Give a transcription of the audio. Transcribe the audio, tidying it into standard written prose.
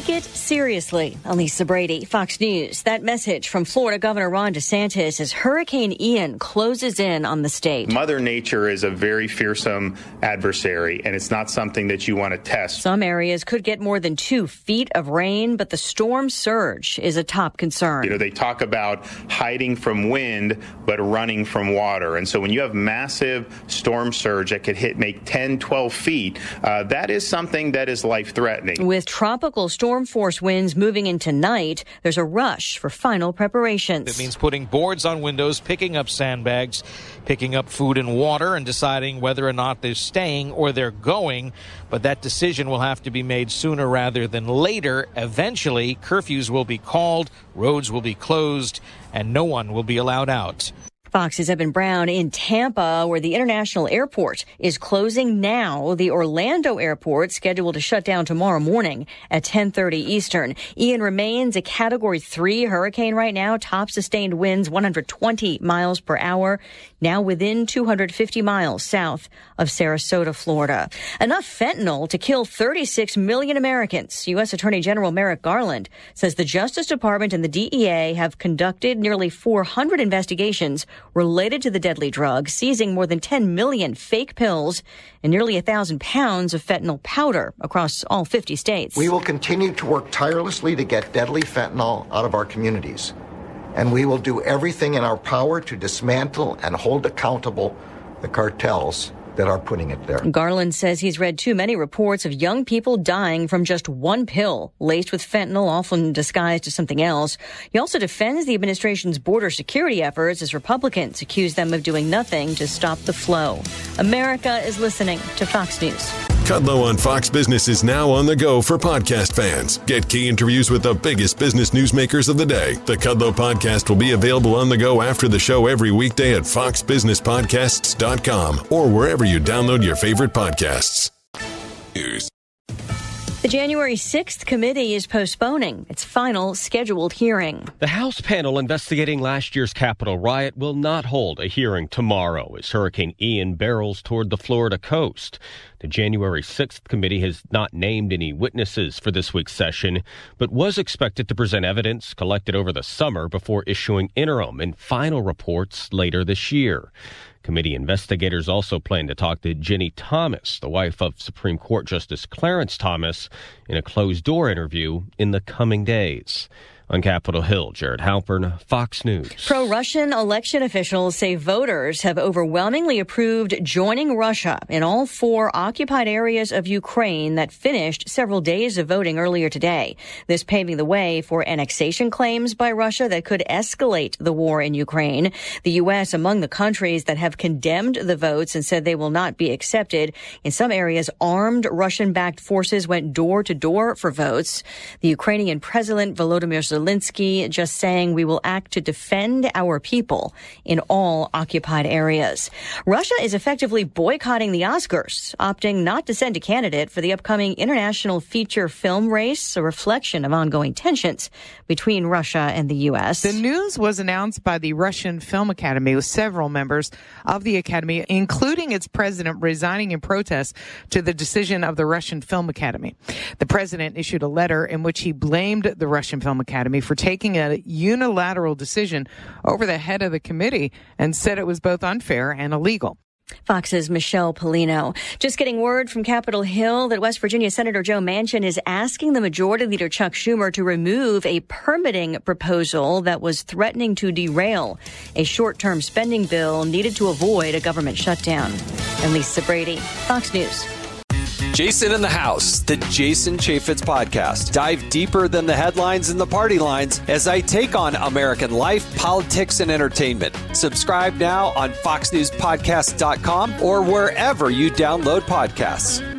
take it seriously. Elisa Brady, Fox News. That message from Florida Governor Ron DeSantis as Hurricane Ian closes in on the state. Mother Nature is a very fearsome adversary, and it's not something that you want to test. Some areas could get more than 2 feet of rain, but the storm surge is a top concern. You know, they talk about hiding from wind, but running from water. And so when you have massive storm surge that could make 10, 12 feet, that is something that is life-threatening. With tropical storm force winds moving in tonight, there's a rush for final preparations. It means putting boards on windows, picking up sandbags, picking up food and water, and deciding whether or not they're staying or they're going. But that decision will have to be made sooner rather than later. Eventually, curfews will be called, roads will be closed, and no one will be allowed out. Fox's Evan Brown in Tampa, where the international airport is closing now. The Orlando airport scheduled to shut down tomorrow morning at 10:30 Eastern. Ian remains a Category 3 hurricane right now. Top sustained winds 120 miles per hour, now within 250 miles south of Sarasota, Florida. Enough fentanyl to kill 36 million Americans. U.S. Attorney General Merrick Garland says the Justice Department and the DEA have conducted nearly 400 investigations related to the deadly drug, seizing more than 10 million fake pills and nearly 1,000 pounds of fentanyl powder across all 50 states. We will continue to work tirelessly to get deadly fentanyl out of our communities, and we will do everything in our power to dismantle and hold accountable the cartels that are putting it there. Garland says he's read too many reports of young people dying from just one pill laced with fentanyl, often disguised as something else. He also defends the administration's border security efforts as Republicans accuse them of doing nothing to stop the flow. America is listening to Fox News. Kudlow on Fox Business is now on the go for podcast fans. Get key interviews with the biggest business newsmakers of the day. The Kudlow podcast will be available on the go after the show every weekday at foxbusinesspodcasts.com or wherever you download your favorite podcasts. News. The January 6th committee is postponing its final scheduled hearing. The House panel investigating last year's Capitol riot will not hold a hearing tomorrow as Hurricane Ian barrels toward the Florida coast. The January 6th committee has not named any witnesses for this week's session, but was expected to present evidence collected over the summer before issuing interim and final reports later this year. Committee investigators also plan to talk to Ginny Thomas, the wife of Supreme Court Justice Clarence Thomas, in a closed-door interview in the coming days. On Capitol Hill, Jared Halpern, Fox News. Pro-Russian election officials say voters have overwhelmingly approved joining Russia in all 4 occupied areas of Ukraine that finished several days of voting earlier today. This paving the way for annexation claims by Russia that could escalate the war in Ukraine. The U.S. among the countries that have condemned the votes and said they will not be accepted. In some areas, armed Russian-backed forces went door to door for votes. The Ukrainian President Volodymyr Zelensky just saying we will act to defend our people in all occupied areas. Russia is effectively boycotting the Oscars, opting not to send a candidate for the upcoming international feature film race, a reflection of ongoing tensions between Russia and the U.S. The news was announced by the Russian Film Academy with several members of the Academy, including its president, resigning in protest to the decision of the Russian Film Academy. The president issued a letter in which he blamed the Russian Film Academy for taking a unilateral decision over the head of the committee and said it was both unfair and illegal. Fox's Michelle Polino. Just getting word from Capitol Hill that West Virginia Senator Joe Manchin is asking the Majority Leader Chuck Schumer to remove a permitting proposal that was threatening to derail a short-term spending bill needed to avoid a government shutdown. And Lisa Brady, Fox News. Jason in the House, the Jason Chaffetz podcast. Dive deeper than the headlines and the party lines as I take on American life, politics, and entertainment. Subscribe now on foxnewspodcast.com or wherever you download podcasts.